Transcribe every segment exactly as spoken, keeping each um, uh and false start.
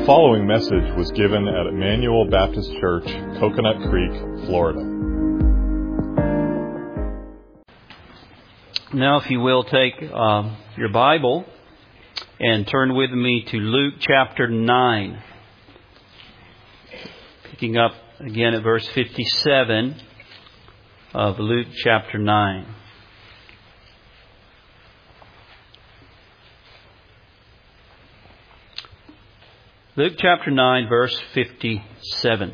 following message was given at Emmanuel Baptist Church, Coconut Creek, Florida. Now, if you will, take uh, your Bible and turn with me to Luke chapter nine. Picking up again at verse fifty-seven of Luke chapter nine. Luke chapter nine, verse fifty-seven.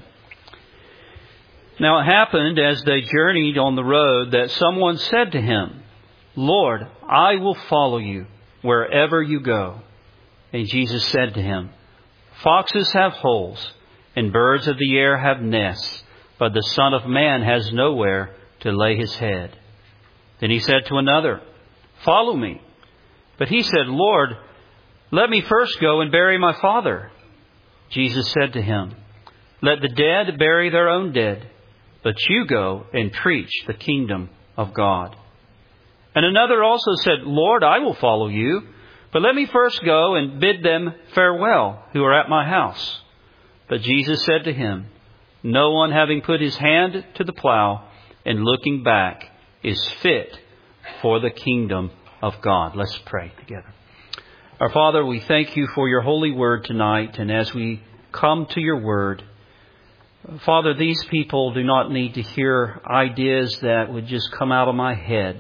Now it happened as they journeyed on the road that someone said to him, "Lord, I will follow you wherever you go." And Jesus said to him, "Foxes have holes, and birds of the air have nests, but the Son of Man has nowhere to lay his head." Then he said to another, "Follow me." But he said, "Lord, let me first go and bury my father." Jesus said to him, "Let the dead bury their own dead, but you go and preach the kingdom of God." And another also said, "Lord, I will follow you, but let me first go and bid them farewell who are at my house." But Jesus said to him, "No one having put his hand to the plow and looking back is fit for the kingdom of God." Let's pray together. Our Father, we thank you for your holy word tonight. And as we come to your word, Father, these people do not need to hear ideas that would just come out of my head.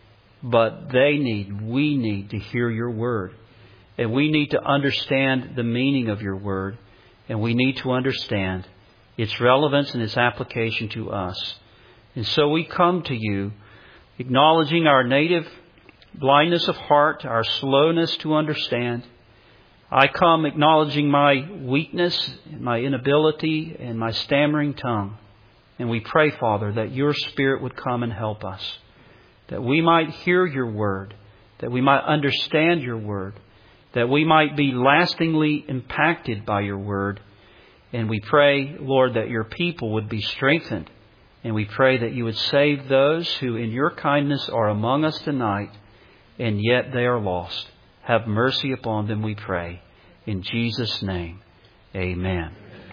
But they need, we need to hear your word. And we need to understand the meaning of your word. And we need to understand its relevance and its application to us. And so we come to you acknowledging our native blindness of heart, our slowness to understand. I come acknowledging my weakness, my inability, and my stammering tongue. And we pray, Father, that your Spirit would come and help us, that we might hear your word, that we might understand your word, that we might be lastingly impacted by your word. And we pray, Lord, that your people would be strengthened. And we pray that you would save those who in your kindness are among us tonight, and yet they are lost. Have mercy upon them, we pray. In Jesus' name, amen.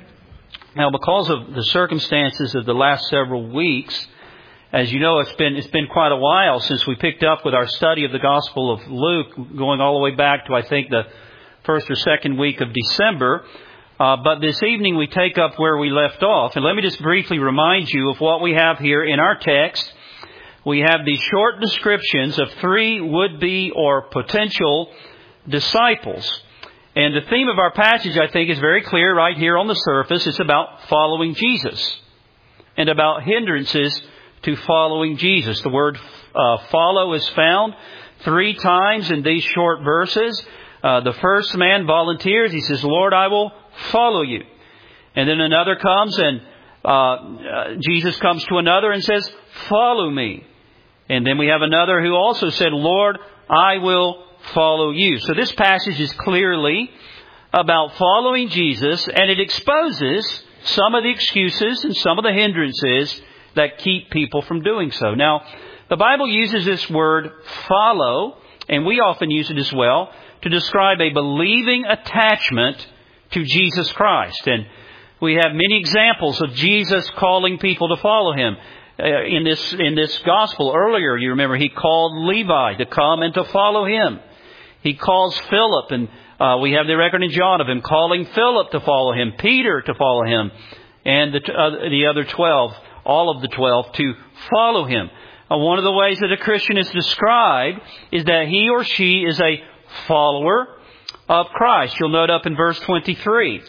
Now, because of the circumstances of the last several weeks, as you know, it's been it's been quite a while since we picked up with our study of the Gospel of Luke, going all the way back to, I think, the first or second week of December. Uh, but this evening we take up where we left off. And let me just briefly remind you of what we have here in our text. We have these short descriptions of three would-be or potential disciples. And the theme of our passage, I think, is very clear right here on the surface. It's about following Jesus and about hindrances to following Jesus. The word uh, follow is found three times in these short verses. Uh, the first man volunteers. He says, "Lord, I will follow you." And then another comes and uh, uh, Jesus comes to another and says, "Follow me." And then we have another who also said, "Lord, I will follow you." So this passage is clearly about following Jesus, and it exposes some of the excuses and some of the hindrances that keep people from doing so. Now, the Bible uses this word follow, and we often use it as well, to describe a believing attachment to Jesus Christ. And we have many examples of Jesus calling people to follow him. Uh, in this in this gospel earlier, you remember, he called Levi to come and to follow him. He calls Philip, and uh, we have the record in John of him calling Philip to follow him, Peter to follow him, and the, uh, the other twelve, all of the twelve, to follow him. Uh, one of the ways that a Christian is described is that he or she is a follower of Christ. You'll note up in verse twenty-three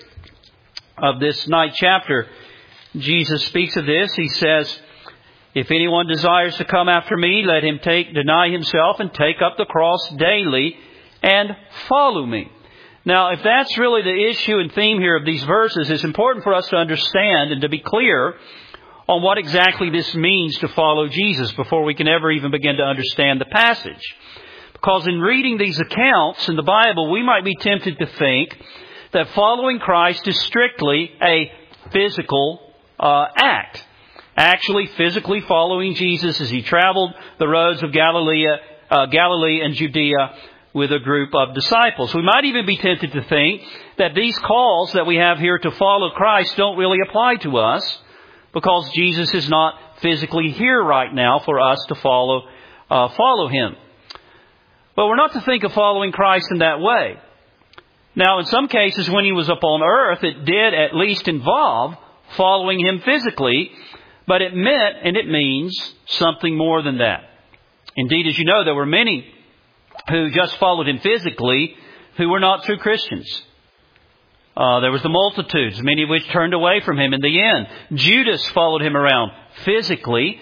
of this ninth chapter, Jesus speaks of this. He says, "If anyone desires to come after me, let him take deny himself and take up the cross daily and follow me." Now, if that's really the issue and theme here of these verses, it's important for us to understand and to be clear on what exactly this means to follow Jesus before we can ever even begin to understand the passage. Because in reading these accounts in the Bible, we might be tempted to think that following Christ is strictly a physical uh, act. Actually physically following Jesus as he traveled the roads of Galilee, uh, Galilee and Judea with a group of disciples. We might even be tempted to think that these calls that we have here to follow Christ don't really apply to us because Jesus is not physically here right now for us to follow uh, follow Him. But we're not to think of following Christ in that way. Now, in some cases, when He was upon earth, it did at least involve following Him physically, but it meant and it means something more than that. Indeed, as you know, there were many who just followed Him physically who were not true Christians. Uh, there was the multitudes, many of which turned away from Him in the end. Judas followed Him around physically,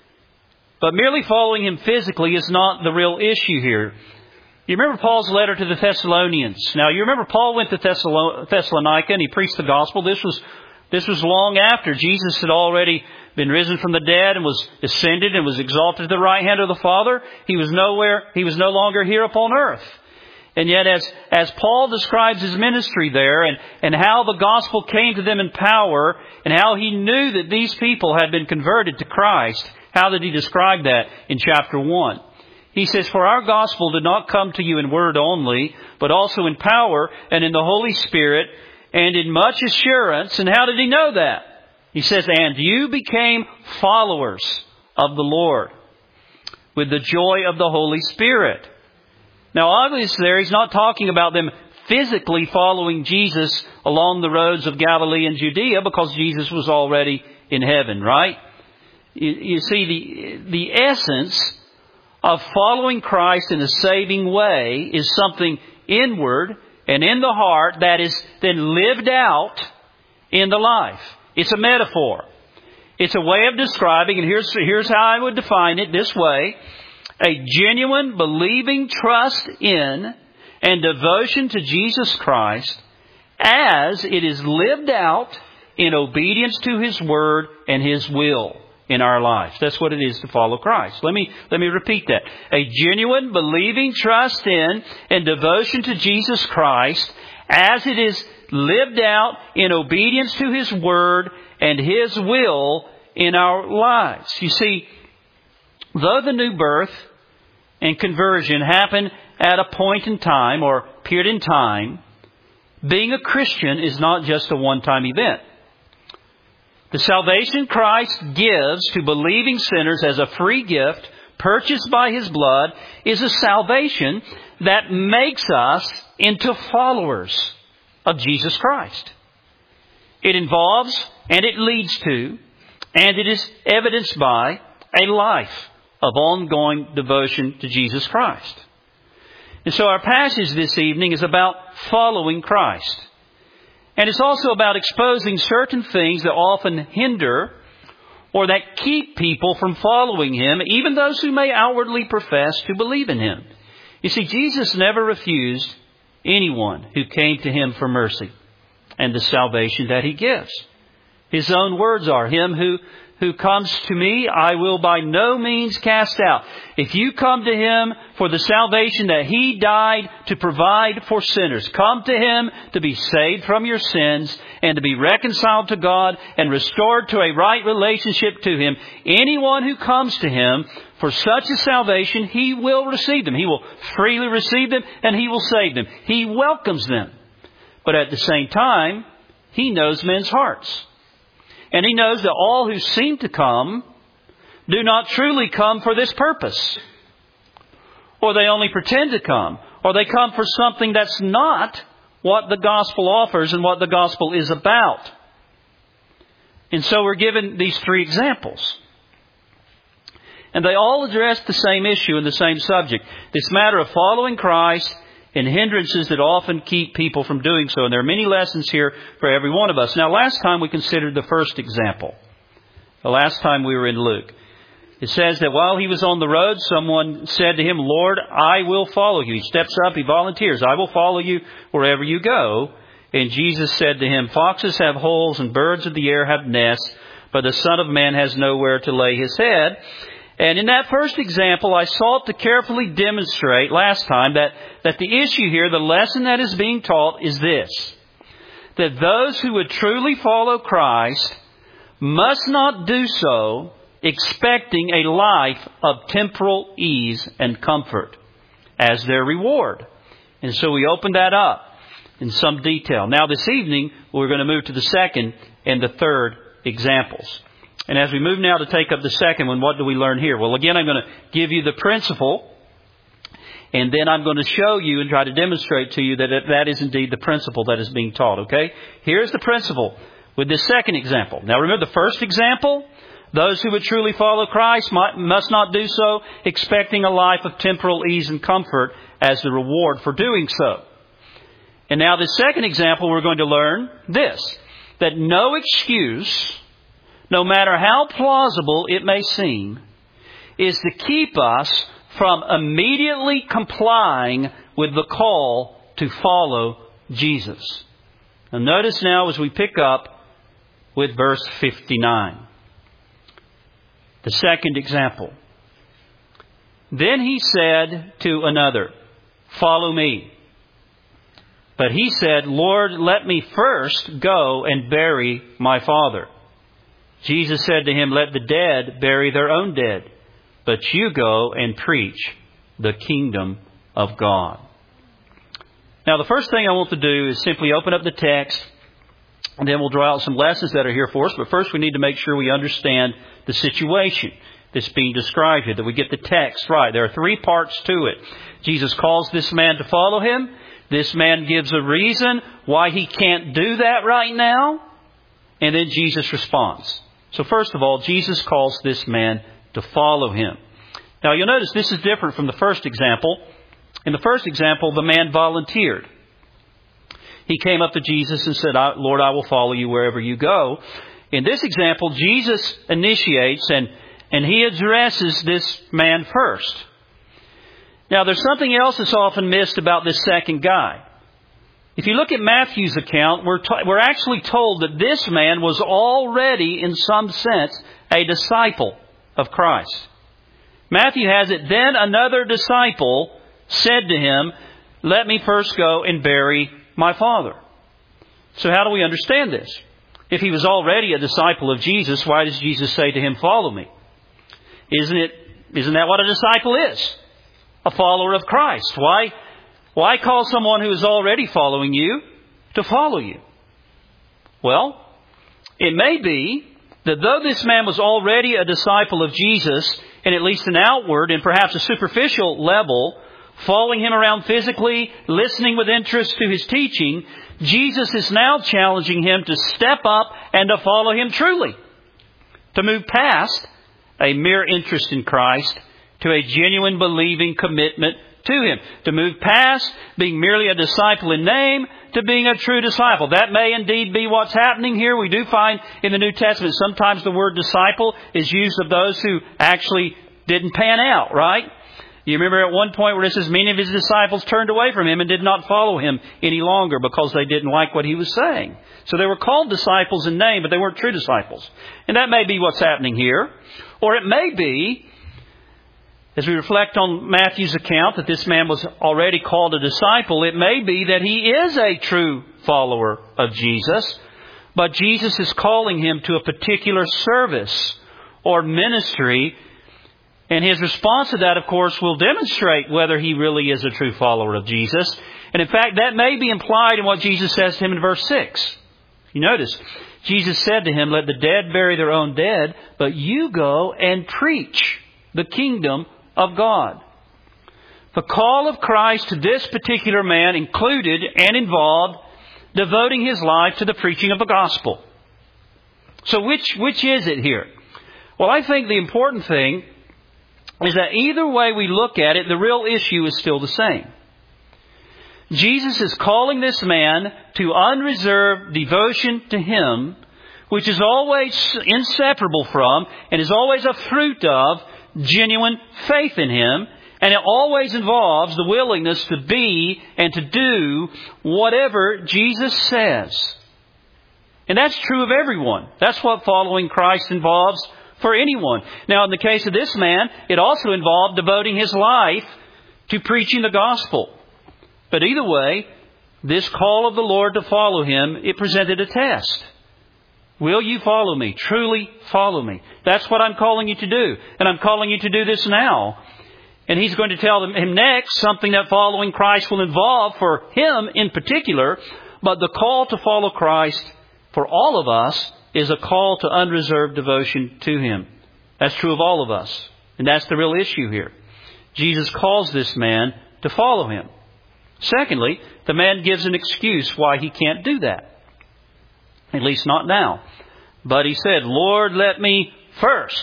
but merely following Him physically is not the real issue here. You remember Paul's letter to the Thessalonians. Now, you remember Paul went to Thessalonica and he preached the gospel. This was this was long after Jesus had already been risen from the dead and was ascended and was exalted to the right hand of the Father. He was nowhere, he was no longer here upon earth. And yet as, as Paul describes his ministry there and, and how the gospel came to them in power and how he knew that these people had been converted to Christ, how did he describe that in chapter one? He says, "For our gospel did not come to you in word only, but also in power and in the Holy Spirit and in much assurance." And how did he know that? He says, "And you became followers of the Lord with the joy of the Holy Spirit." Now, obviously, there he's not talking about them physically following Jesus along the roads of Galilee and Judea because Jesus was already in heaven, right? You, you see, the, the essence of following Christ in a saving way is something inward and in the heart that is then lived out in the life. It's a metaphor. It's a way of describing, and here's, here's how I would define it this way: a genuine believing trust in and devotion to Jesus Christ as it is lived out in obedience to His Word and His will in our lives. That's what it is to follow Christ. Let me, let me repeat that. A genuine believing trust in and devotion to Jesus Christ as it is lived out in obedience to His Word and His will in our lives. You see, though the new birth and conversion happen at a point in time or period in time, being a Christian is not just a one-time event. The salvation Christ gives to believing sinners as a free gift, purchased by His blood, is a salvation that makes us into followers of Jesus Christ. It involves and it leads to and it is evidenced by a life of ongoing devotion to Jesus Christ. And so our passage this evening is about following Christ. And it's also about exposing certain things that often hinder or that keep people from following Him, even those who may outwardly profess to believe in Him. You see, Jesus never refused anyone who came to Him for mercy and the salvation that He gives. His own words are, "Him who, who comes to me, I will by no means cast out." If you come to Him for the salvation that He died to provide for sinners, come to Him to be saved from your sins and to be reconciled to God and restored to a right relationship to Him. Anyone who comes to Him for such a salvation, He will receive them. He will freely receive them and He will save them. He welcomes them. But at the same time, He knows men's hearts. And He knows that all who seem to come do not truly come for this purpose. Or they only pretend to come. Or they come for something that's not what the gospel offers and what the gospel is about. And so we're given these three examples. And they all address the same issue and the same subject. This matter of following Christ and hindrances that often keep people from doing so. And there are many lessons here for every one of us. Now, last time we considered the first example. The last time we were in Luke. It says that while He was on the road, someone said to Him, "Lord, I will follow you." He steps up, he volunteers, "I will follow you wherever you go." And Jesus said to him, "Foxes have holes and birds of the air have nests, but the Son of Man has nowhere to lay His head." And in that first example, I sought to carefully demonstrate last time that, that the issue here, the lesson that is being taught is this: that those who would truly follow Christ must not do so expecting a life of temporal ease and comfort. as their reward. And so we opened that up in some detail. Now this evening, we're going to move to the second and the third examples. And as we move now to take up the second one, what do we learn here? Well, again, I'm going to give you the principle, and then I'm going to show you and try to demonstrate to you that that is indeed the principle that is being taught, okay? Here's the principle with this second example. Now remember the first example? Those who would truly follow Christ must not do so expecting a life of temporal ease and comfort as the reward for doing so. And now the second example, we're going to learn this, that no excuse, no matter how plausible it may seem, is to keep us from immediately complying with the call to follow Jesus. Now notice now as we pick up with verse fifty-nine. The second example. Then he said to another, "Follow me." But he said, "Lord, let me first go and bury my father." Jesus said to him, "Let the dead bury their own dead, but you go and preach the kingdom of God." Now, the first thing I want to do is simply open up the text, and then we'll draw out some lessons that are here for us. But first, we need to make sure we understand the situation that's being described here, that we get the text right. There are three parts to it. Jesus calls this man to follow him. This man gives a reason why he can't do that right now. And then Jesus responds. So first of all, Jesus calls this man to follow him. Now you'll notice this is different from the first example. In the first example, the man volunteered. He came up to Jesus and said, "Lord, I will follow you wherever you go." In this example, Jesus initiates and, and he addresses this man first. Now, there's something else that's often missed about this second guy. If you look at Matthew's account, we're, to, we're actually told that this man was already, in some sense, a disciple of Christ. Matthew has it, "Then another disciple said to him, 'Let me first go and bury my father.'" So how do we understand this? If he was already a disciple of Jesus, why does Jesus say to him, "Follow me"? Isn't it, isn't that what a disciple is? A follower of Christ. Why, why call someone who is already following you to follow you? Well, it may be that though this man was already a disciple of Jesus, and at least an outward and perhaps a superficial level, following him around physically, listening with interest to his teaching, Jesus is now challenging him to step up and to follow him truly. To move past a mere interest in Christ to a genuine believing commitment to him. To move past being merely a disciple in name to being a true disciple. That may indeed be what's happening here. We do find in the New Testament sometimes the word disciple is used of those who actually didn't pan out, right? You remember at one point where it says many of his disciples turned away from him and did not follow him any longer because they didn't like what he was saying. So they were called disciples in name, but they weren't true disciples. And that may be what's happening here. Or it may be, as we reflect on Matthew's account, that this man was already called a disciple, it may be that he is a true follower of Jesus, but Jesus is calling him to a particular service or ministry. And his response to that, of course, will demonstrate whether he really is a true follower of Jesus. And in fact, that may be implied in what Jesus says to him in verse six. You notice, Jesus said to him, "Let the dead bury their own dead, but you go and preach the kingdom of God." The call of Christ to this particular man included and involved devoting his life to the preaching of the gospel. So which, which is it here? Well, I think the important thing is that either way we look at it, the real issue is still the same. Jesus is calling this man to unreserved devotion to Him, which is always inseparable from and is always a fruit of genuine faith in Him. And it always involves the willingness to be and to do whatever Jesus says. And that's true of everyone. That's what following Christ involves for anyone. Now, in the case of this man, it also involved devoting his life to preaching the gospel. But either way, this call of the Lord to follow Him, it presented a test. Will you follow me? Truly follow me. That's what I'm calling you to do. And I'm calling you to do this now. And he's going to tell him next something that following Christ will involve for him in particular. But the call to follow Christ for all of us is a call to unreserved devotion to Him. That's true of all of us. And that's the real issue here. Jesus calls this man to follow Him. Secondly, the man gives an excuse why he can't do that. At least not now. But he said, Lord, let me first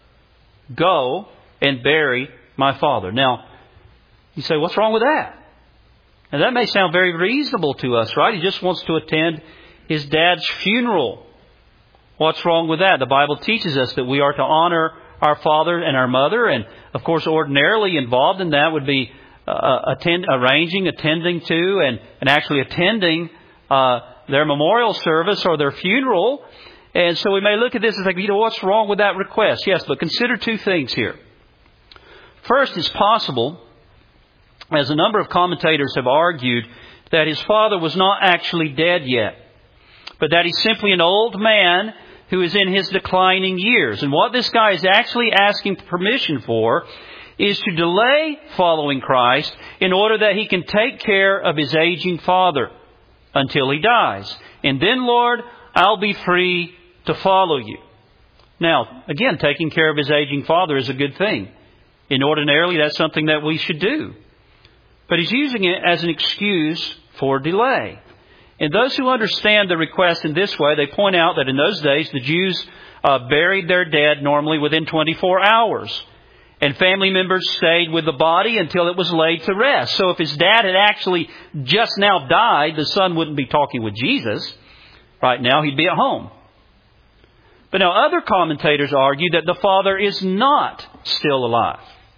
go and bury my father. Now, you say, what's wrong with that? And that may sound very reasonable to us, right? He just wants to attend his dad's funeral. What's wrong with that? The Bible teaches us that we are to honor our father and our mother. And, of course, ordinarily involved in that would be uh, attend, arranging, attending to, and, and actually attending uh, their memorial service or their funeral. And so we may look at this and think, you know, what's wrong with that request? Yes, but consider two things here. First, it's possible, as a number of commentators have argued, that his father was not actually dead yet, but that he's simply an old man who is in his declining years. And what this guy is actually asking permission for is to delay following Christ in order that he can take care of his aging father until he dies. And then, Lord, I'll be free to follow you. Now, again, taking care of his aging father is a good thing. And ordinarily, that's something that we should do. But he's using it as an excuse for delay. And those who understand the request in this way, they point out that in those days, the Jews uh, buried their dead normally within twenty-four hours. And family members stayed with the body until it was laid to rest. So if his dad had actually just now died, the son wouldn't be talking with Jesus. Right now, he'd be at home. But now other commentators argue that the father is not still alive.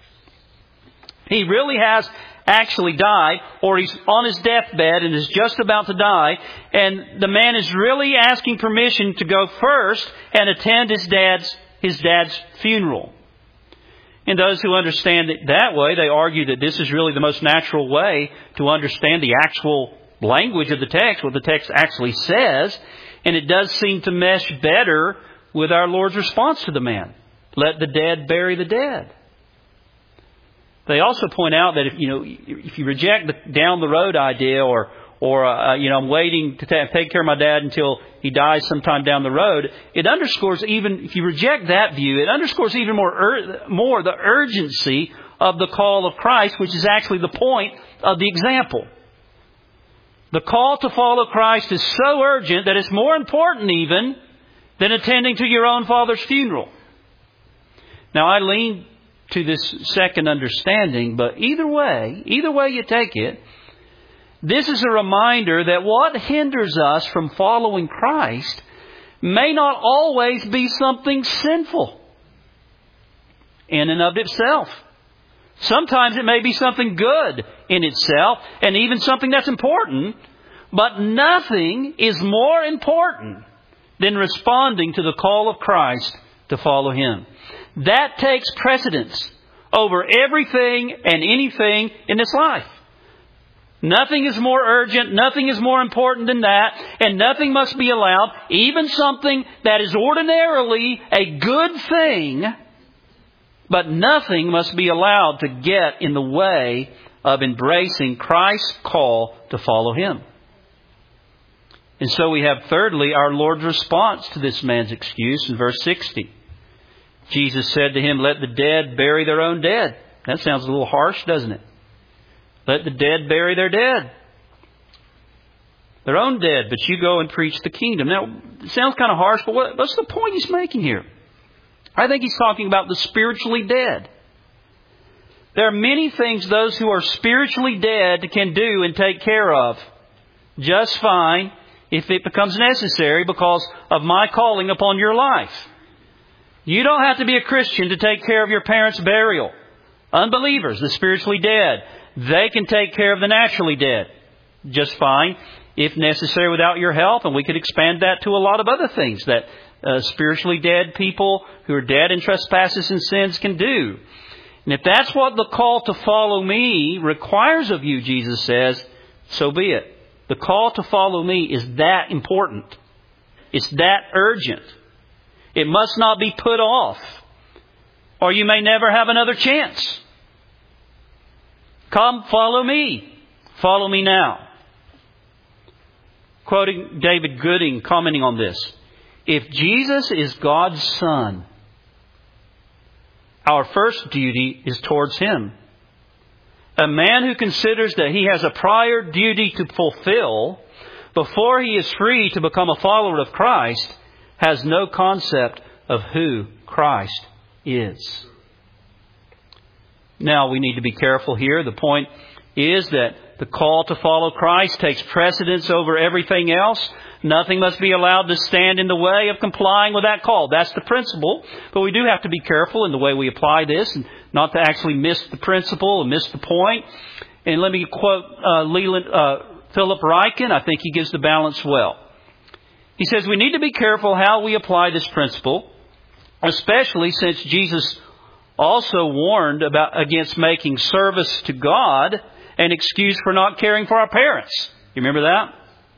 He really has actually died, or he's on his deathbed and is just about to die, and the man is really asking permission to go first and attend his dad's his dad's funeral. And those who understand it that way, they argue that this is really the most natural way to understand the actual language of the text, what the text actually says, and it does seem to mesh better with our Lord's response to the man. Let the dead bury the dead. They also point out that if you know if you reject the down the road idea, or or uh, you know I'm waiting to ta- take care of my dad until he dies sometime down the road, it underscores, even if you reject that view, it underscores even more ur- more the urgency of the call of Christ, which is actually the point of the example. The call to follow Christ is so urgent that it's more important even than attending to your own father's funeral. Now, I lean to this second understanding, but either way, either way you take it, this is a reminder that what hinders us from following Christ may not always be something sinful in and of itself. Sometimes it may be something good in itself, and even something that's important, but nothing is more important than responding to the call of Christ to follow Him. That takes precedence over everything and anything in this life. Nothing is more urgent, nothing is more important than that, and nothing must be allowed, even something that is ordinarily a good thing, but nothing must be allowed to get in the way of embracing Christ's call to follow Him. And so we have, thirdly, our Lord's response to this man's excuse in verse sixty. Jesus said to him, let the dead bury their own dead. That sounds a little harsh, doesn't it? Let the dead bury their dead. Their own dead, but you go and preach the kingdom. Now, it sounds kind of harsh, but what, what's the point he's making here? I think he's talking about the spiritually dead. There are many things those who are spiritually dead can do and take care of just fine if it becomes necessary because of my calling upon your life. You don't have to be a Christian to take care of your parents' burial. Unbelievers, the spiritually dead, they can take care of the naturally dead just fine if necessary without your help. And we could expand that to a lot of other things that uh, spiritually dead people who are dead in trespasses and sins can do. And if that's what the call to follow me requires of you, Jesus says, so be it. The call to follow me is that important. It's that urgent. It must not be put off, or you may never have another chance. Come, follow me. Follow me now. Quoting David Gooding, commenting on this. If Jesus is God's Son, our first duty is towards Him. A man who considers that he has a prior duty to fulfill before he is free to become a follower of Christ has no concept of who Christ is. Now, we need to be careful here. The point is that the call to follow Christ takes precedence over everything else. Nothing must be allowed to stand in the way of complying with that call. That's the principle. But we do have to be careful in the way we apply this and not to actually miss the principle and miss the point. And let me quote uh, Leland, uh, Philip Ryken. I think he gives the balance well. He says, we need to be careful how we apply this principle, especially since Jesus also warned about against making service to God an excuse for not caring for our parents. You remember that?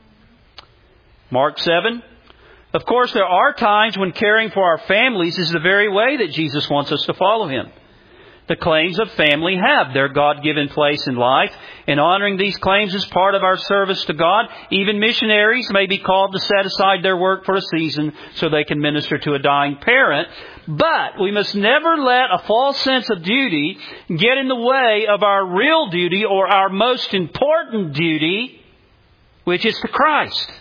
Mark seven. Of course, there are times when caring for our families is the very way that Jesus wants us to follow Him. The claims of family have their God-given place in life, and honoring these claims is part of our service to God. Even missionaries may be called to set aside their work for a season so they can minister to a dying parent. But we must never let a false sense of duty get in the way of our real duty or our most important duty, which is to Christ.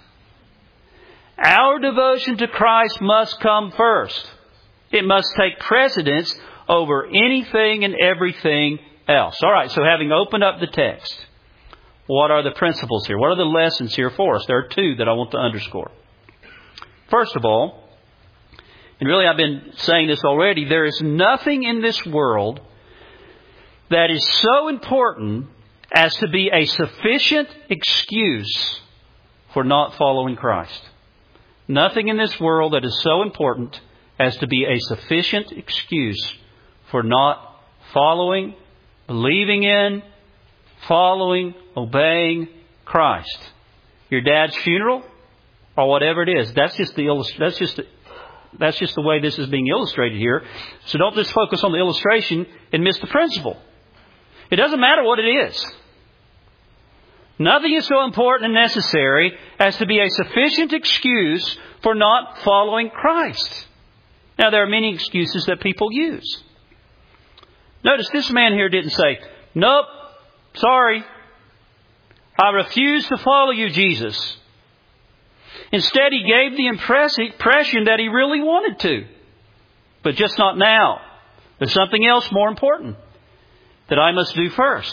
Our devotion to Christ must come first. It must take precedence over anything and everything else. All right, so having opened up the text, what are the principles here? What are the lessons here for us? There are two that I want to underscore. First of all, and really I've been saying this already, there is nothing in this world that is so important as to be a sufficient excuse for not following Christ. Nothing in this world that is so important as to be a sufficient excuse for not following, believing in, following, obeying Christ. Your dad's funeral, or whatever it is. That's just the illust- that's just the, that's just the way this is being illustrated here. So don't just focus on the illustration and miss the principle. It doesn't matter what it is. Nothing is so important and necessary as to be a sufficient excuse for not following Christ. Now, there are many excuses that people use. Notice this man here didn't say, nope, sorry, I refuse to follow you, Jesus. Instead, he gave the impression that he really wanted to, but just not now. There's something else more important that I must do first.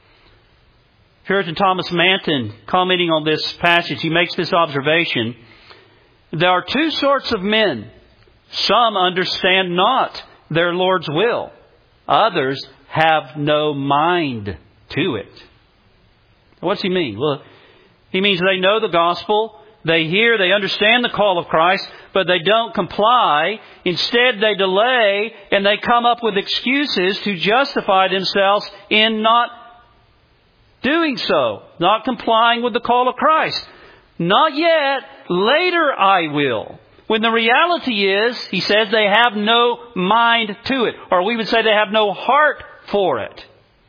Puritan Thomas Manton, commenting on this passage, he makes this observation. There are two sorts of men. Some understand not their Lord's will. Others have no mind to it. What's he mean? Well, he means they know the gospel. They hear, they understand the call of Christ, but they don't comply. Instead, they delay and they come up with excuses to justify themselves in not doing so, not complying with the call of Christ. Not yet. Later I will. When the reality is, he says, they have no mind to it. Or we would say they have no heart for it.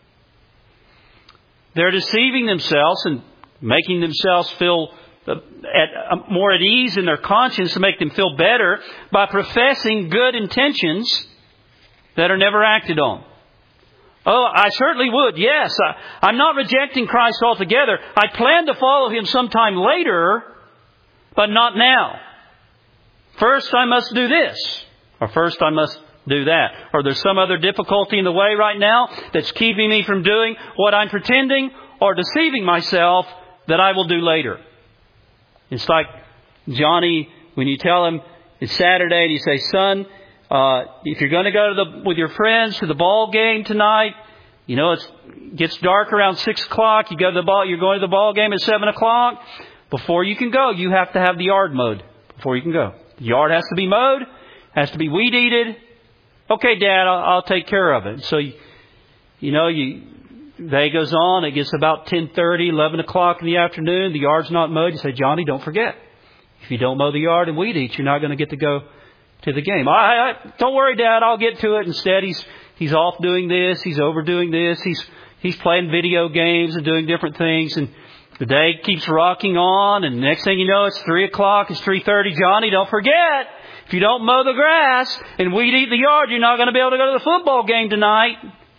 They're deceiving themselves and making themselves feel at, more at ease in their conscience to make them feel better by professing good intentions that are never acted on. Oh, I certainly would. Yes, I, I'm not rejecting Christ altogether. I plan to follow Him sometime later, but not now. First, I must do this. Or first, I must do that. Or there's some other difficulty in the way right now that's keeping me from doing what I'm pretending or deceiving myself that I will do later. It's like Johnny, when you tell him it's Saturday and you say, son, uh, if you're going to go to the, with your friends to the ball game tonight, you know, it gets dark around six o'clock. You go to the ball, you're going to the ball game at seven o'clock. Before you can go, you have to have the yard mowed before you can go. The yard has to be mowed, has to be weed eated. Okay, Dad, I'll, I'll take care of it. So, you, you know, you, day goes on. It gets about ten thirty, eleven o'clock in the afternoon. The yard's not mowed. You say, Johnny, don't forget. If you don't mow the yard and weed eat, you're not going to get to go to the game. I, I, don't worry, Dad, I'll get to it. Instead, he's he's off doing this. He's overdoing this. He's he's playing video games and doing different things. And the day keeps rocking on. And next thing you know, it's three o'clock. It's three thirty. Johnny, don't forget, if you don't mow the grass and weed eat the yard, you're not going to be able to go to the football game tonight.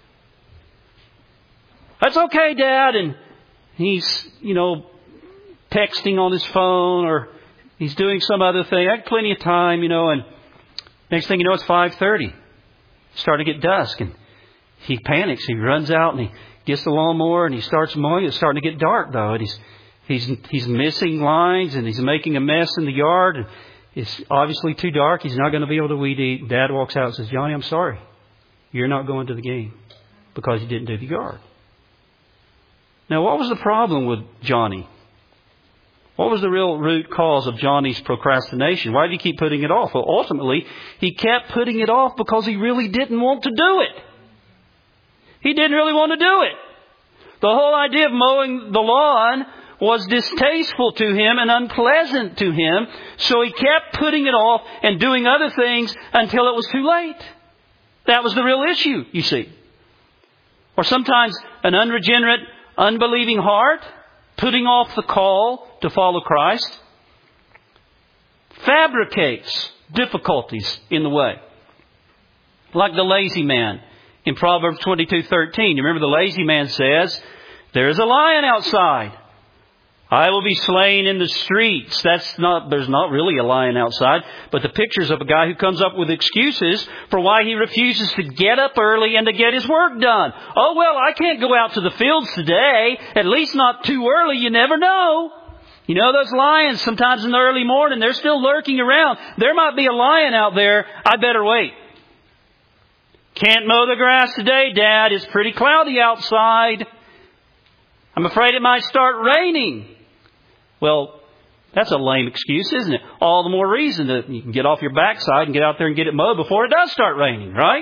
That's okay, Dad. And he's, you know, texting on his phone, or he's doing some other thing. I have plenty of time, you know, and next thing you know, it's five thirty. It's starting to get dusk, and he panics. He runs out and he gets the lawnmower and he starts mowing. It's starting to get dark, though, and he's he's he's missing lines and he's making a mess in the yard. And it's obviously too dark. He's not going to be able to weed eat. Dad walks out and says, "Johnny, I'm sorry. You're not going to the game because you didn't do the yard." Now, what was the problem with Johnny? What was the real root cause of Johnny's procrastination? Why did he keep putting it off? Well, ultimately, he kept putting it off because he really didn't want to do it. He didn't really want to do it. The whole idea of mowing the lawn was distasteful to him and unpleasant to him, so he kept putting it off and doing other things until it was too late. That was the real issue, you see. Or sometimes an unregenerate, unbelieving heart, putting off the call to follow Christ, fabricates difficulties in the way. Like the lazy man in Proverbs twenty-two thirteen. You remember the lazy man says, "There is a lion outside. I will be slain in the streets." That's not, there's not really a lion outside, but the pictures of a guy who comes up with excuses for why he refuses to get up early and to get his work done. "Oh, well, I can't go out to the fields today, at least not too early. You never know. You know, those lions, sometimes in the early morning, they're still lurking around. There might be a lion out there. I better wait. Can't mow the grass today, Dad. It's pretty cloudy outside. I'm afraid it might start raining." Well, that's a lame excuse, isn't it? All the more reason that you can get off your backside and get out there and get it mowed before it does start raining, right?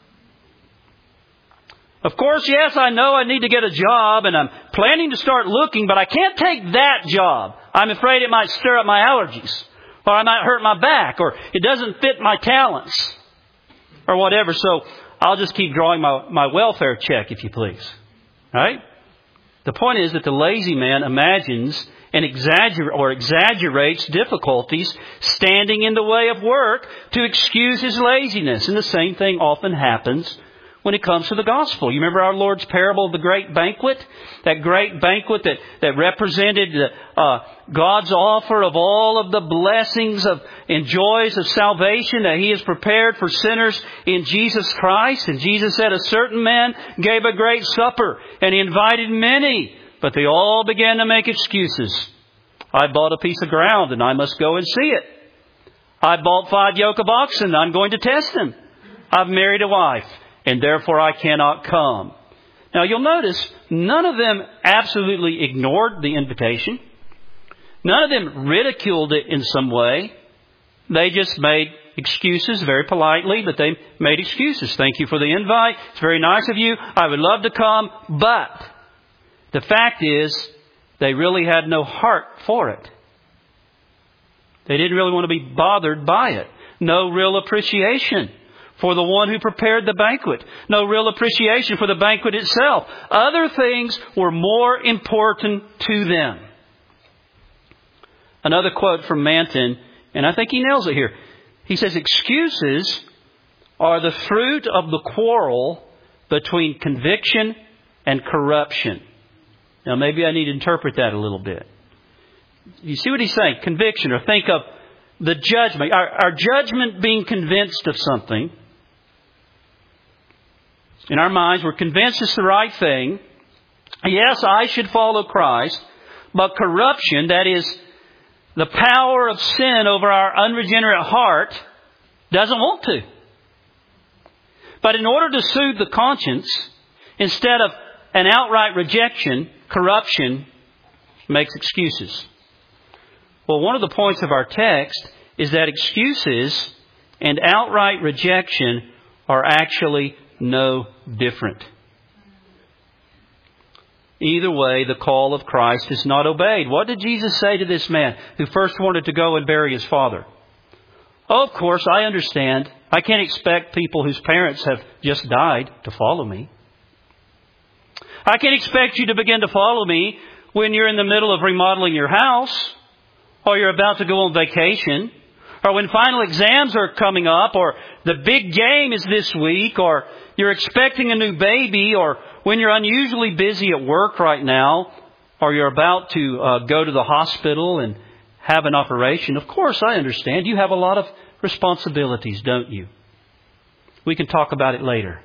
"Of course, yes, I know I need to get a job and I'm planning to start looking, but I can't take that job. I'm afraid it might stir up my allergies, or I might hurt my back, or it doesn't fit my talents, or whatever. So I'll just keep drawing my, my welfare check, if you please." Right? The point is that the lazy man imagines and exagger- or exaggerates difficulties standing in the way of work to excuse his laziness. And the same thing often happens when it comes to the gospel. You remember our Lord's parable of the great banquet? That great banquet that, that represented uh, God's offer of all of the blessings of and joys of salvation that He has prepared for sinners in Jesus Christ. And Jesus said, "A certain man gave a great supper and he invited many, but they all began to make excuses. I bought a piece of ground and I must go and see it. I bought five yoke of oxen. I'm going to test them. I've married a wife, and therefore I cannot come." Now you'll notice none of them absolutely ignored the invitation. None of them ridiculed it in some way. They just made excuses very politely, but they made excuses. "Thank you for the invite. It's very nice of you. I would love to come." But the fact is, they really had no heart for it. They didn't really want to be bothered by it. No real appreciation for the one who prepared the banquet. No real appreciation for the banquet itself. Other things were more important to them. Another quote from Manton, and I think he nails it here. He says, "Excuses are the fruit of the quarrel between conviction and corruption." Now, maybe I need to interpret that a little bit. You see what he's saying? Conviction, or think of the judgment. Our, our judgment being convinced of something. In our minds, we're convinced it's the right thing. Yes, I should follow Christ. But corruption, that is, the power of sin over our unregenerate heart, doesn't want to. But in order to soothe the conscience, instead of an outright rejection, corruption makes excuses. Well, one of the points of our text is that excuses and outright rejection are actually no different. Either way, the call of Christ is not obeyed. What did Jesus say to this man who first wanted to go and bury his father? "Oh, of course, I understand. I can't expect people whose parents have just died to follow me. I can't expect you to begin to follow me when you're in the middle of remodeling your house, or you're about to go on vacation, or when final exams are coming up, or the big game is this week, or you're expecting a new baby, or when you're unusually busy at work right now, or you're about to uh, go to the hospital and have an operation. Of course, I understand. You have a lot of responsibilities, don't you? We can talk about it later.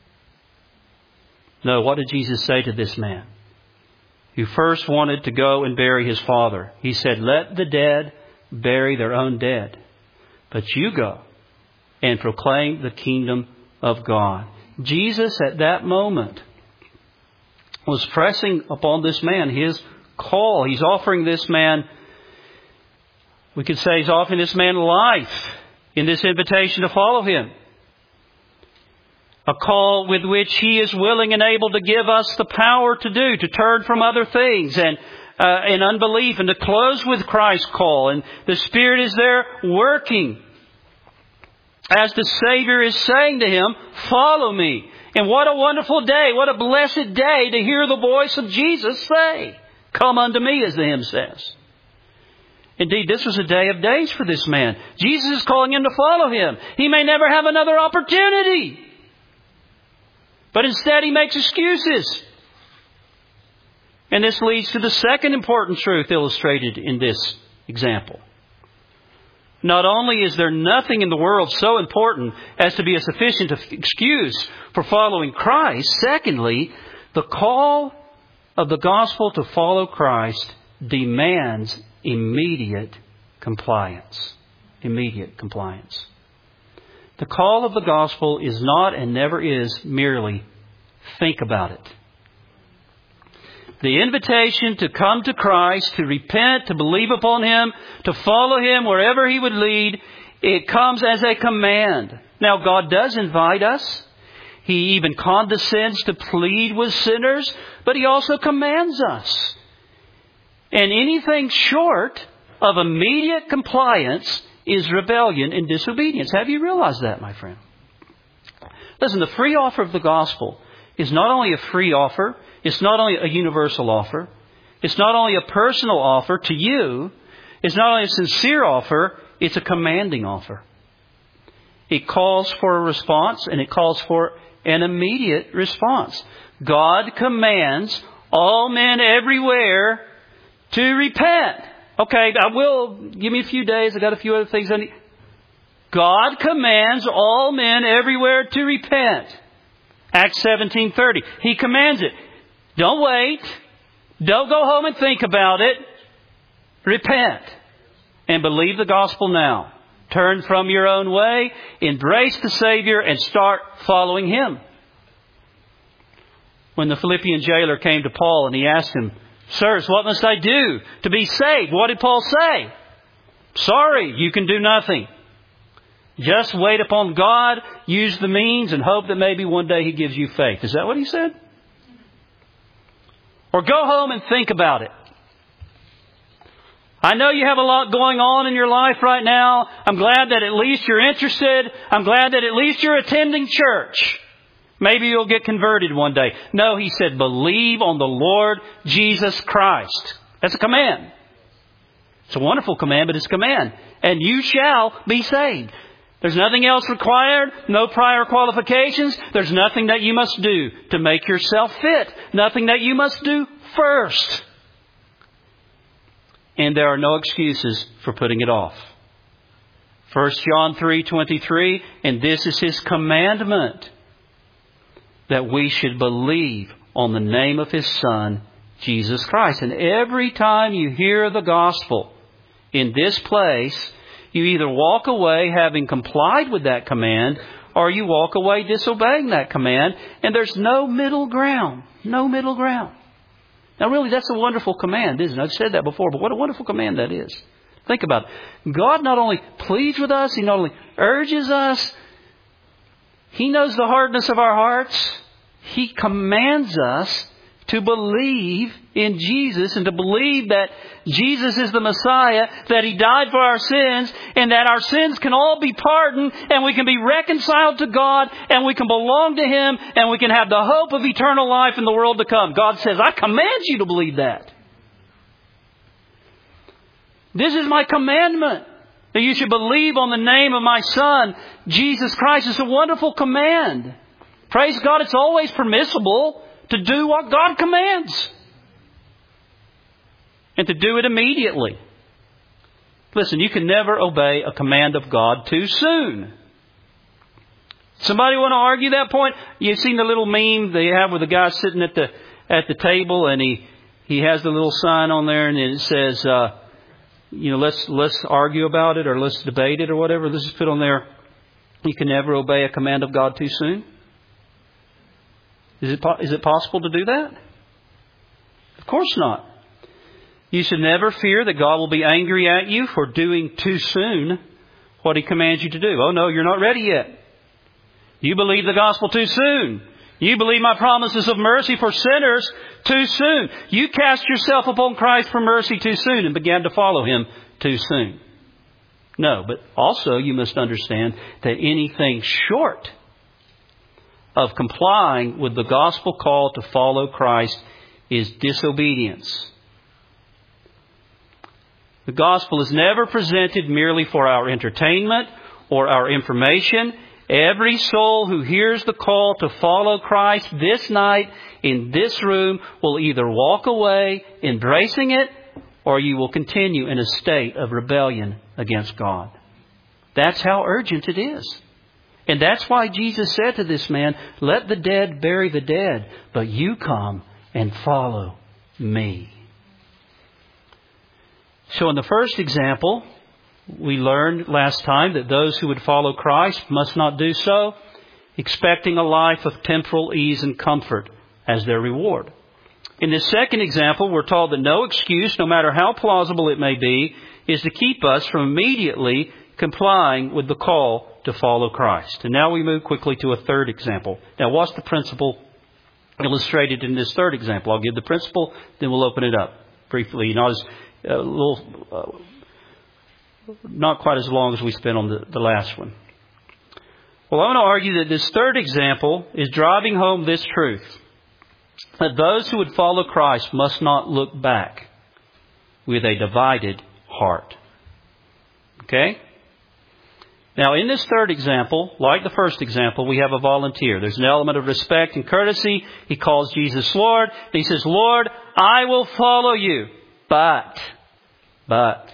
No, what did Jesus say to this man who first wanted to go and bury his father? He said, let the dead bury their own dead, but you go and proclaim the kingdom of God. Jesus at that moment was pressing upon this man his call. He's offering this man, we could say he's offering this man life in this invitation to follow him. A call with which he is willing and able to give us the power to do, to turn from other things and uh, in unbelief and to close with Christ's call. And the Spirit is there working as the Savior is saying to him, follow me. And what a wonderful day, what a blessed day to hear the voice of Jesus say, come unto me, as the hymn says. Indeed, this was a day of days for this man. Jesus is calling him to follow him. He may never have another opportunity. But instead he makes excuses. And this leads to the second important truth illustrated in this example. Not only is there nothing in the world so important as to be a sufficient excuse for following Christ, secondly, the call of the gospel to follow Christ demands immediate compliance. Immediate compliance. The call of the gospel is not and never is merely think about it. The invitation to come to Christ, to repent, to believe upon Him, to follow Him wherever He would lead, it comes as a command. Now, God does invite us. He even condescends to plead with sinners, but He also commands us. And anything short of immediate compliance is rebellion and disobedience. Have you realized that, my friend? Listen, the free offer of the gospel is not only a free offer, it's not only a universal offer, it's not only a personal offer to you, it's not only a sincere offer, it's a commanding offer. It calls for a response, and it calls for an immediate response. God commands all men everywhere to repent. Okay, I will. Give me a few days. I got a few other things I need. God commands all men everywhere to repent. Acts seventeen thirty. He commands it. Don't wait. Don't go home and think about it. Repent and believe the gospel now. Turn from your own way, embrace the Savior, and start following Him. When the Philippian jailer came to Paul and he asked him, Sirs, what must I do to be saved? What did Paul say? Sorry, you can do nothing. Just wait upon God, use the means, and hope that maybe one day He gives you faith. Is that what he said? Or go home and think about it. I know you have a lot going on in your life right now. I'm glad that at least you're interested. I'm glad that at least you're attending church. Maybe you'll get converted one day. No, he said, believe on the Lord Jesus Christ. That's a command. It's a wonderful command, but it's a command. And you shall be saved. There's nothing else required. No prior qualifications. There's nothing that you must do to make yourself fit. Nothing that you must do first. And there are no excuses for putting it off. First John three twenty-three, and this is His commandment, that we should believe on the name of His Son, Jesus Christ. And every time you hear the gospel in this place, you either walk away having complied with that command, or you walk away disobeying that command. And there's no middle ground. No middle ground. Now really, that's a wonderful command, isn't it? I've said that before, but what a wonderful command that is. Think about it. God not only pleads with us, He not only urges us, He knows the hardness of our hearts. He commands us to believe in Jesus and to believe that Jesus is the Messiah, that He died for our sins, and that our sins can all be pardoned, and we can be reconciled to God, and we can belong to Him, and we can have the hope of eternal life in the world to come. God says, I command you to believe that. This is my commandment, that you should believe on the name of my Son, Jesus Christ. It's a wonderful command. Praise God, it's always permissible to do what God commands. And to do it immediately. Listen, you can never obey a command of God too soon. Somebody want to argue that point? You've seen the little meme they have with the guy sitting at the at the table, and he, he has the little sign on there, and it says, uh, you know, let's let's argue about it, or let's debate it, or whatever. This is put on there. You can never obey a command of God too soon. Is it is it possible to do that? Of course not. You should never fear that God will be angry at you for doing too soon what He commands you to do. Oh no, you're not ready yet. You believe the gospel too soon. You believe my promises of mercy for sinners too soon. You cast yourself upon Christ for mercy too soon and began to follow Him too soon. No, but also you must understand that anything short of complying with the gospel call to follow Christ is disobedience. The gospel is never presented merely for our entertainment or our information. Every soul who hears the call to follow Christ this night in this room will either walk away embracing it, or you will continue in a state of rebellion against God. That's how urgent it is. And that's why Jesus said to this man, let the dead bury the dead, but you come and follow me. So in the first example, we learned last time that those who would follow Christ must not do so, expecting a life of temporal ease and comfort as their reward. In this second example, we're told that no excuse, no matter how plausible it may be, is to keep us from immediately complying with the call to follow Christ. And now we move quickly to a third example. Now, what's the principle illustrated in this third example? I'll give the principle, then we'll open it up briefly. Not as a little, uh, not quite as long as we spent on the, the last one. Well, I want to argue that this third example is driving home this truth: that those who would follow Christ must not look back with a divided heart. Okay? Now, in this third example, like the first example, we have a volunteer. There's an element of respect and courtesy. He calls Jesus Lord. He says, Lord, I will follow you. But, but,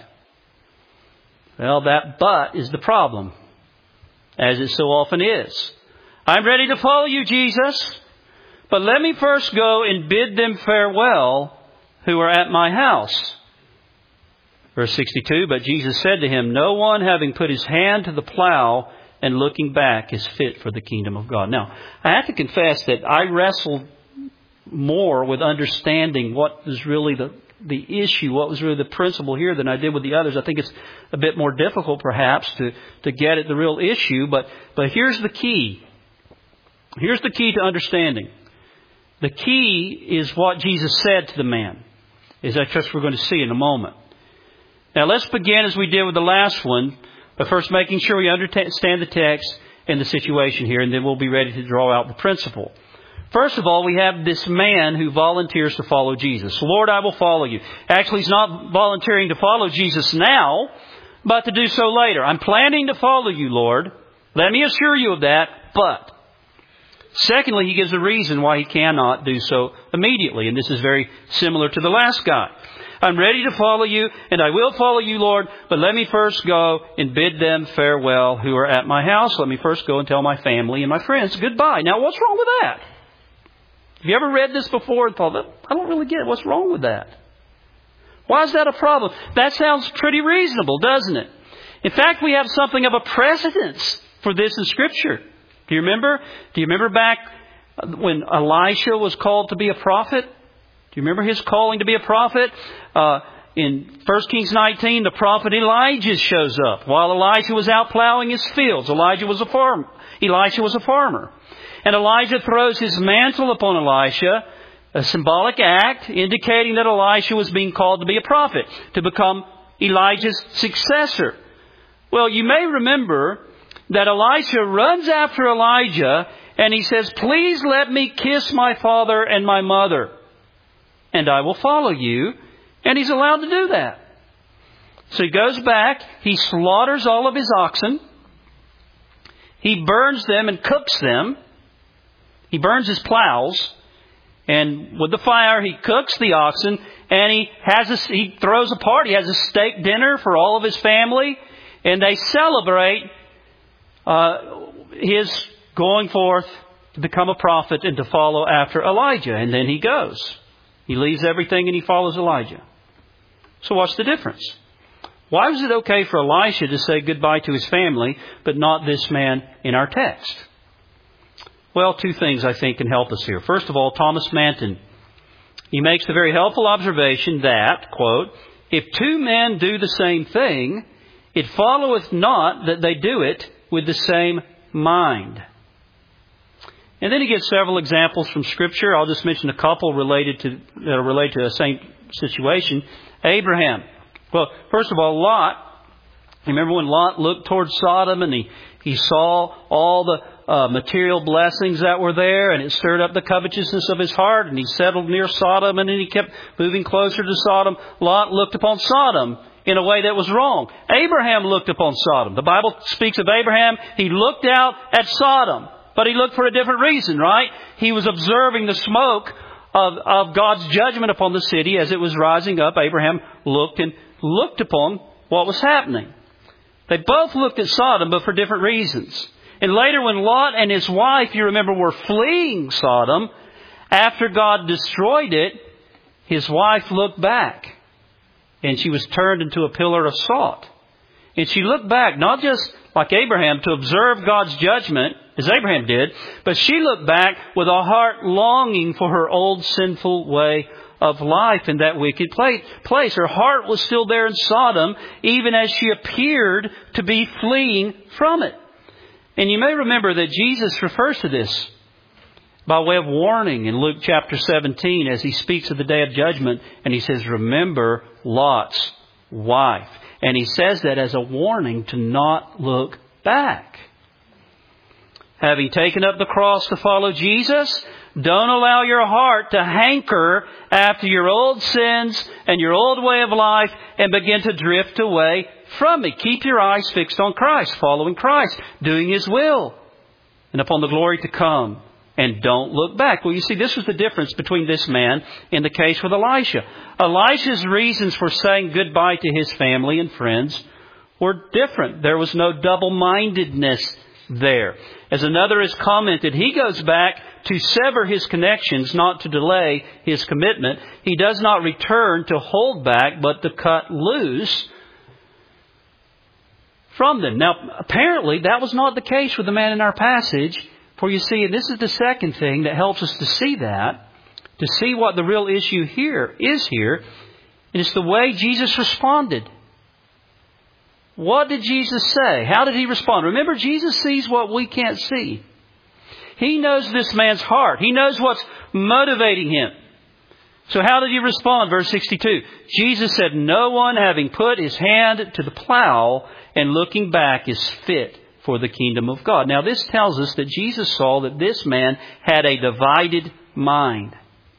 well, that but is the problem, as it so often is. I'm ready to follow you, Jesus, but let me first go and bid them farewell who are at my house. Verse sixty-two, but Jesus said to him, no one having put his hand to the plow and looking back is fit for the kingdom of God. Now, I have to confess that I wrestled more with understanding what was really the, the issue, what was really the principle here than I did with the others. I think it's a bit more difficult perhaps to, to get at the real issue, but, but here's the key. Here's the key to understanding. The key is what Jesus said to the man, as I trust we're going to see in a moment. Now let's begin as we did with the last one, but first making sure we understand the text and the situation here, and then we'll be ready to draw out the principle. First of all, we have this man who volunteers to follow Jesus. Lord, I will follow you. Actually, he's not volunteering to follow Jesus now, but to do so later. I'm planning to follow you, Lord. Let me assure you of that, but... Secondly, he gives a reason why he cannot do so immediately, and this is very similar to the last guy. I'm ready to follow you, and I will follow you, Lord, but let me first go and bid them farewell who are at my house. Let me first go and tell my family and my friends goodbye. Now, what's wrong with that? Have you ever read this before and thought, I don't really get it. What's wrong with that? Why is that a problem? That sounds pretty reasonable, doesn't it? In fact, we have something of a precedence for this in Scripture. Do you remember? Do you remember back when Elisha was called to be a prophet? Do you remember his calling to be a prophet? Uh, in First Kings nineteen, the prophet Elijah shows up while Elijah was out plowing his fields. Elijah was a farmer. Elisha was a farmer. And Elijah throws his mantle upon Elisha, a symbolic act indicating that Elisha was being called to be a prophet, to become Elijah's successor. Well, you may remember that Elisha runs after Elijah and he says, "Please let me kiss my father and my mother, and I will follow you." And he's allowed to do that. So he goes back, he slaughters all of his oxen, he burns them and cooks them, he burns his plows, and with the fire he cooks the oxen, and he has a, he throws a party, he has a steak dinner for all of his family, and they celebrate uh, his going forth to become a prophet and to follow after Elijah. And then he goes. He leaves everything and he follows Elijah. So what's the difference? Why was it okay for Elisha to say goodbye to his family, but not this man in our text? Well, two things I think can help us here. First of all, Thomas Manton, he makes the very helpful observation that, quote, "If two men do the same thing, it followeth not that they do it with the same mind." And then he gives several examples from Scripture. I'll just mention a couple related to that are related to the same situation. Abraham. Well, first of all, Lot. Remember when Lot looked towards Sodom and he, he saw all the uh, material blessings that were there, and it stirred up the covetousness of his heart, and he settled near Sodom, and then he kept moving closer to Sodom. Lot looked upon Sodom in a way that was wrong. Abraham looked upon Sodom. The Bible speaks of Abraham. He looked out at Sodom, but he looked for a different reason, right? He was observing the smoke of, of God's judgment upon the city as it was rising up. Abraham looked and looked upon what was happening. They both looked at Sodom, but for different reasons. And later when Lot and his wife, you remember, were fleeing Sodom, after God destroyed it, his wife looked back. And she was turned into a pillar of salt. And she looked back, not just like Abraham, to observe God's judgment, as Abraham did, but she looked back with a heart longing for her old sinful way of life in that wicked place. Her heart was still there in Sodom, even as she appeared to be fleeing from it. And you may remember that Jesus refers to this by way of warning in Luke chapter seventeen as he speaks of the day of judgment. And he says, "Remember Lot's wife." And he says that as a warning to not look back. Having taken up the cross to follow Jesus, don't allow your heart to hanker after your old sins and your old way of life and begin to drift away from it. Keep your eyes fixed on Christ, following Christ, doing His will, and upon the glory to come. And don't look back. Well, you see, this was the difference between this man and the case with Elisha. Elisha's reasons for saying goodbye to his family and friends were different. There was no double-mindedness there. As another has commented, he goes back to sever his connections, not to delay his commitment. He does not return to hold back, but to cut loose from them. Now, apparently, that was not the case with the man in our passage. For you see, and this is the second thing that helps us to see that, to see what the real issue here is here, and it's the way Jesus responded. What did Jesus say? How did He respond? Remember, Jesus sees what we can't see. He knows this man's heart. He knows what's motivating him. So how did He respond? Verse sixty-two. Jesus said, "No one having put his hand to the plow and looking back is fit for the kingdom of God." Now this tells us that Jesus saw that this man had a divided mind.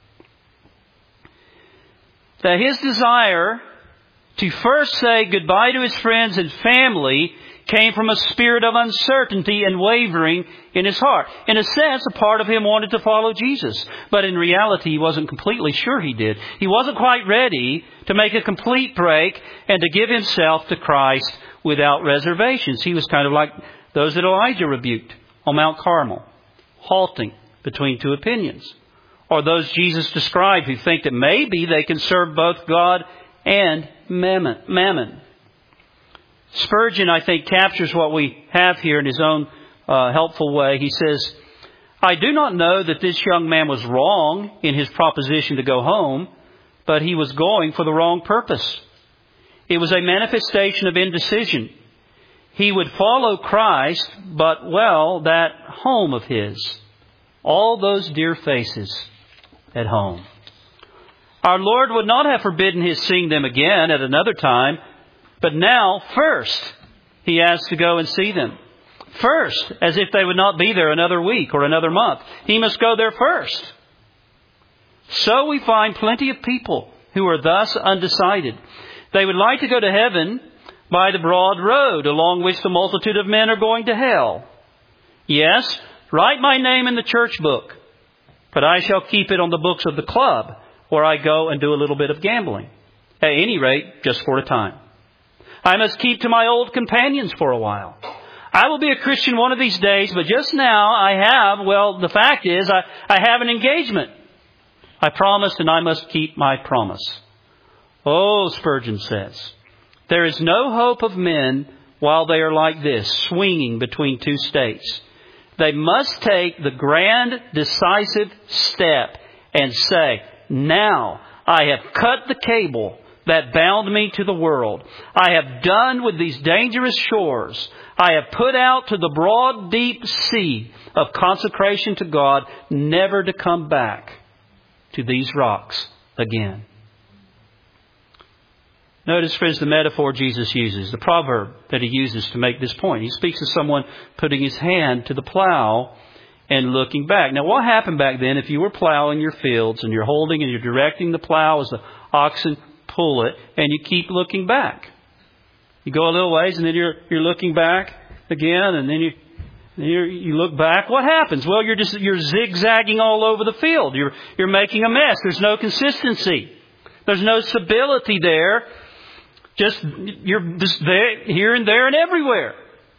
That his desire to first say goodbye to his friends and family came from a spirit of uncertainty and wavering in his heart. In a sense, a part of him wanted to follow Jesus. But in reality, he wasn't completely sure he did. He wasn't quite ready to make a complete break and to give himself to Christ without reservations. He was kind of like those that Elijah rebuked on Mount Carmel, halting between two opinions. Or those Jesus described who think that maybe they can serve both God and mammon. Spurgeon, I think, captures what we have here in his own uh, helpful way. He says, "I do not know that this young man was wrong in his proposition to go home, but he was going for the wrong purpose. It was a manifestation of indecision. He would follow Christ, but, well, that home of his, all those dear faces, at home. Our Lord would not have forbidden his seeing them again at another time, but now, first, he asked to go and see them. First, as if they would not be there another week or another month. He must go there first. So we find plenty of people who are thus undecided. They would like to go to heaven by the broad road along which the multitude of men are going to hell. Yes, write my name in the church book, but I shall keep it on the books of the club where I go and do a little bit of gambling. At any rate, just for a time. I must keep to my old companions for a while. I will be a Christian one of these days, but just now I have, well, the fact is I, I have an engagement. I promised and I must keep my promise. Oh, Spurgeon says, there is no hope of men while they are like this, swinging between two states. They must take the grand, decisive step and say, now I have cut the cable that bound me to the world. I have done with these dangerous shores. I have put out to the broad, deep sea of consecration to God, never to come back to these rocks again. Notice, friends, the metaphor Jesus uses, the proverb that he uses to make this point. He speaks of someone putting his hand to the plow and looking back. Now, what happened back then if you were plowing your fields and you're holding and you're directing the plow as the oxen pull it and you keep looking back? You go a little ways and then you're you're looking back again and then you you you look back. What happens? Well, you're just you're zigzagging all over the field. You're you're making a mess. There's no consistency. There's no stability there. Just you're just there, here and there and everywhere.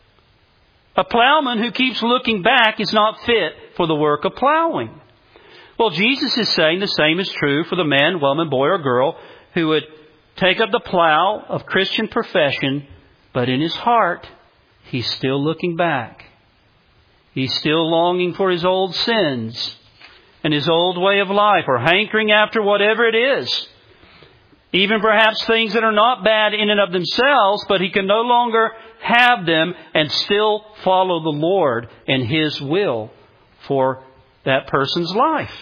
A plowman who keeps looking back is not fit for the work of plowing. Well, Jesus is saying the same is true for the man, woman, boy, or girl who would take up the plow of Christian profession, but in his heart, he's still looking back. He's still longing for his old sins and his old way of life, or hankering after whatever it is. Even perhaps things that are not bad in and of themselves, but he can no longer have them and still follow the Lord and His will for that person's life.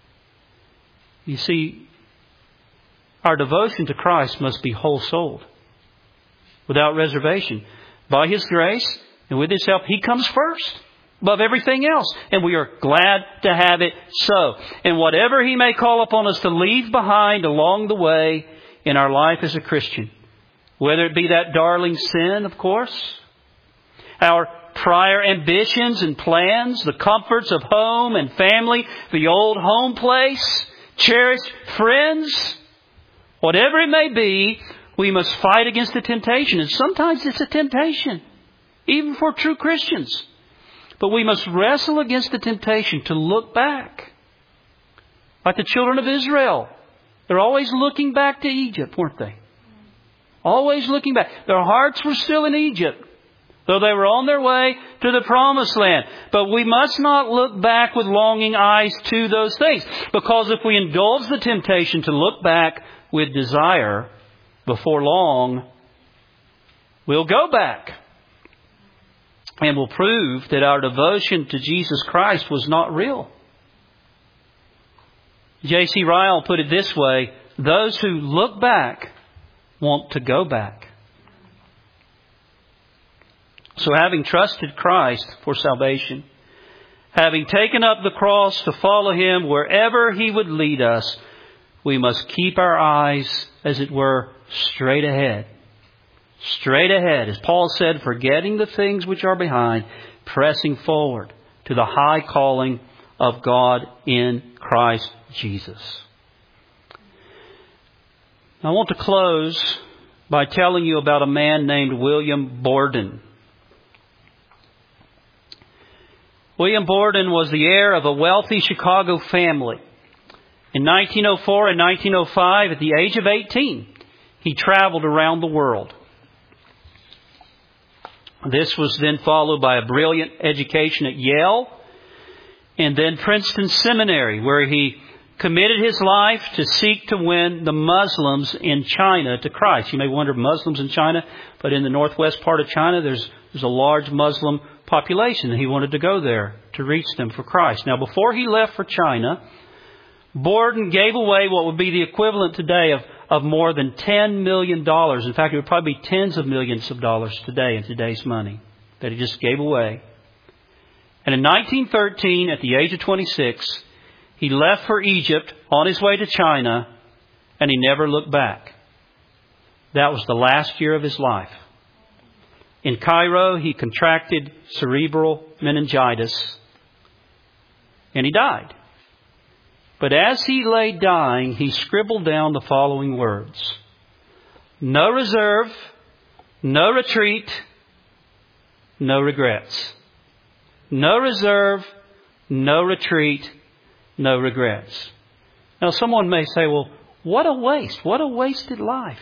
You see, our devotion to Christ must be whole-souled, without reservation. By His grace and with His help, He comes first, above everything else. And we are glad to have it so. And whatever He may call upon us to leave behind along the way in our life as a Christian, whether it be that darling sin, of course, our prior ambitions and plans, the comforts of home and family, the old home place, cherished friends, whatever it may be, we must fight against the temptation. And sometimes it's a temptation, even for true Christians. But we must wrestle against the temptation to look back. Like the children of Israel. They're always looking back to Egypt, weren't they? Always looking back. Their hearts were still in Egypt, though they were on their way to the promised land. But we must not look back with longing eyes to those things. Because if we indulge the temptation to look back with desire, before long, we'll go back. And will prove that our devotion to Jesus Christ was not real. J C Ryle put it this way: those who look back want to go back. So having trusted Christ for salvation, having taken up the cross to follow Him wherever He would lead us, we must keep our eyes, as it were, straight ahead. Straight ahead, as Paul said, forgetting the things which are behind, pressing forward to the high calling of God in Christ Jesus. I want to close by telling you about a man named William Borden. William Borden was the heir of a wealthy Chicago family. In nineteen oh four and nineteen oh five, at the age of eighteen, he traveled around the world. This was then followed by a brilliant education at Yale and then Princeton Seminary, where he committed his life to seek to win the Muslims in China to Christ. You may wonder, Muslims in China, but in the northwest part of China, there's, there's a large Muslim population, and he wanted to go there to reach them for Christ. Now, before he left for China, Borden gave away what would be the equivalent today of, of more than ten million dollars. In fact, it would probably be tens of millions of dollars today in today's money that he just gave away. And in nineteen thirteen, at the age of twenty-six, he left for Egypt on his way to China, and he never looked back. That was the last year of his life. In Cairo, he contracted cerebral meningitis, and he died. But as he lay dying, he scribbled down the following words: no reserve, no retreat, no regrets. No reserve, no retreat, no regrets. Now someone may say, well, what a waste. What a wasted life.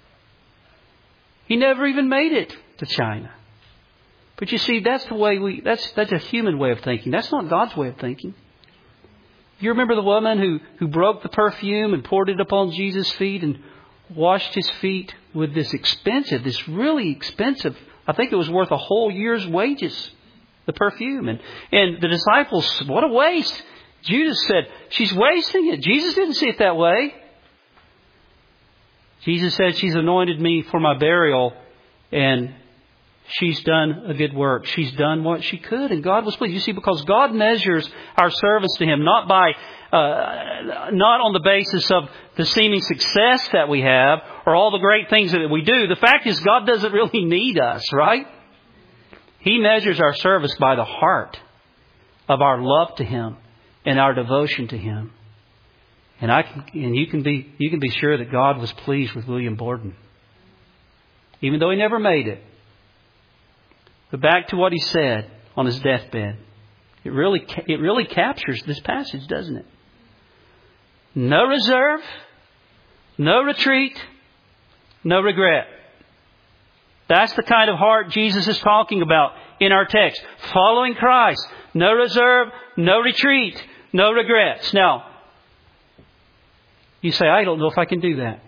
He never even made it to China. But you see, that's the way we, that's, that's a human way of thinking. That's not God's way of thinking. You remember the woman who, who broke the perfume and poured it upon Jesus' feet and washed His feet with this expensive, this really expensive, I think it was worth a whole year's wages, the perfume. And, and the disciples, what a waste. Judas said, she's wasting it. Jesus didn't see it that way. Jesus said, she's anointed me for my burial, and she's done a good work. She's done what she could, and God was pleased. You see, because God measures our service to Him not by, uh, not on the basis of the seeming success that we have or all the great things that we do. The fact is, God doesn't really need us, right? He measures our service by the heart of our love to Him and our devotion to Him. And I can, and you can be, you can be sure that God was pleased with William Borden, even though he never made it. But back to what he said on his deathbed. It really, it really captures this passage, doesn't it? No reserve, no retreat, no regret. That's the kind of heart Jesus is talking about in our text. Following Christ. No reserve, no retreat, no regrets. Now, you say, I don't know if I can do that.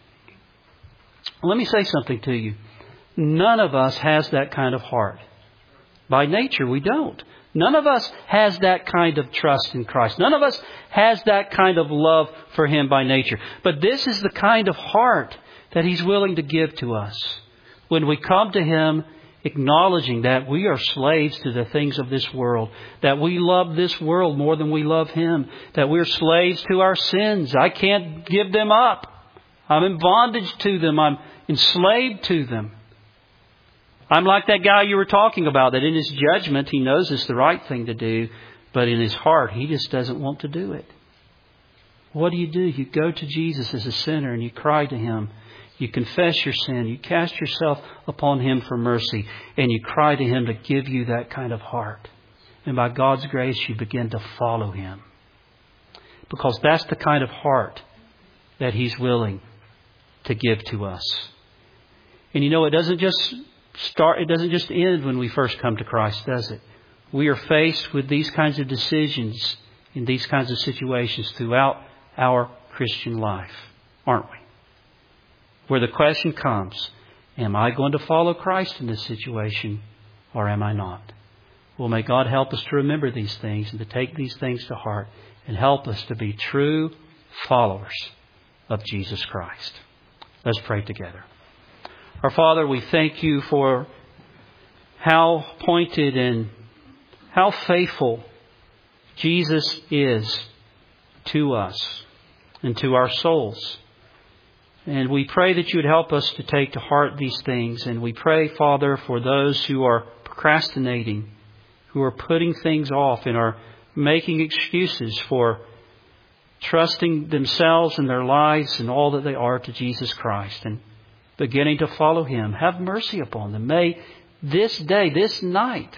Let me say something to you. None of us has that kind of heart. By nature, we don't. None of us has that kind of trust in Christ. None of us has that kind of love for Him by nature. But this is the kind of heart that He's willing to give to us. When we come to Him acknowledging that we are slaves to the things of this world, that we love this world more than we love Him, that we're slaves to our sins. I can't give them up. I'm in bondage to them. I'm enslaved to them. I'm like that guy you were talking about, that in his judgment he knows it's the right thing to do, but in his heart he just doesn't want to do it. What do you do? You go to Jesus as a sinner and you cry to Him. You confess your sin. You cast yourself upon Him for mercy. And you cry to Him to give you that kind of heart. And by God's grace, you begin to follow Him. Because that's the kind of heart that He's willing to give to us. And you know, it doesn't just start, it doesn't just end when we first come to Christ, does it? We are faced with these kinds of decisions in these kinds of situations throughout our Christian life, aren't we? Where the question comes, am I going to follow Christ in this situation or am I not? Well, may God help us to remember these things and to take these things to heart and help us to be true followers of Jesus Christ. Let's pray together. Our Father, we thank You for how pointed and how faithful Jesus is to us and to our souls. And we pray that You would help us to take to heart these things. And we pray, Father, for those who are procrastinating, who are putting things off and are making excuses for trusting themselves and their lives and all that they are to Jesus Christ and beginning to follow Him. Have mercy upon them. May this day, this night,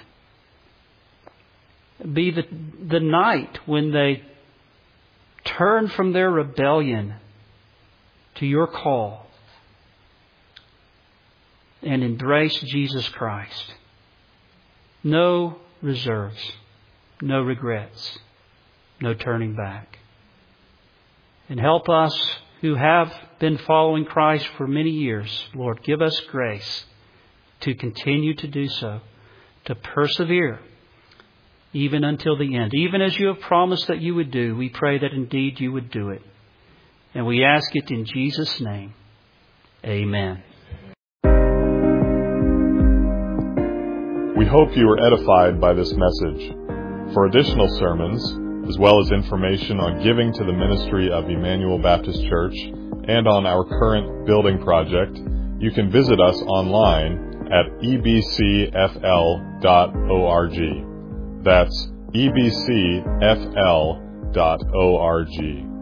be the, the night when they turn from their rebellion to Your call and embrace Jesus Christ. No reserves, no regrets, no turning back. And help us who have been following Christ for many years. Lord, give us grace to continue to do so, to persevere even until the end. Even as you have promised that you would do, we pray that indeed you would do it. And we ask it in Jesus' name. Amen. We hope you were edified by this message. For additional sermons, as well as information on giving to the ministry of Emmanuel Baptist Church and on our current building project, you can visit us online at e b c f l dot org. That's e b c f l dot org.